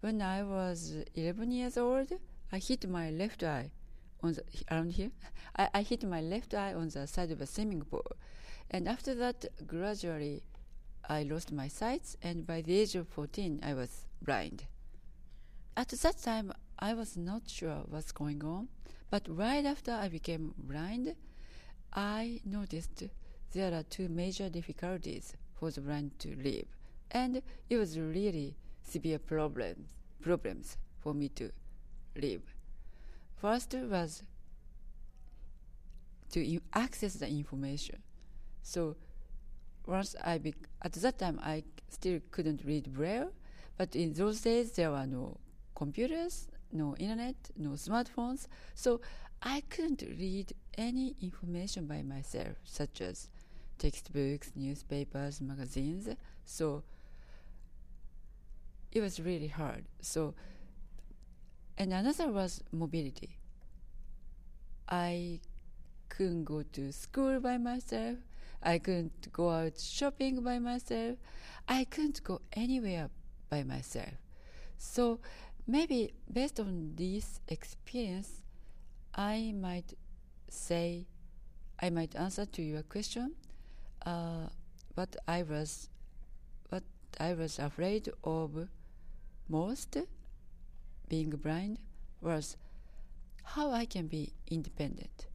When I was 11 years old, I hit my left eye on the, around here. I hit my left eye on the side of a swimming pool. And after that, gradually, I lost my sight, and by the age of 14, I was blind. At that time, I was not sure what's going on, but right after I became blind, I noticed there are two major difficulties for the blind to live, and it was really severe problems for me to live. First was to access the information. So once at that time I still couldn't read Braille, but in those days there were no computers, no internet, no smartphones, so I couldn't read any information by myself, such as textbooks, newspapers, magazines. So it was really hard. So, and another was mobility. I couldn't go to school by myself. I couldn't go out shopping by myself. I couldn't go anywhere by myself. So maybe based on this experience, I might answer to your question. What I was afraid of most, being blind, was how I can be independent.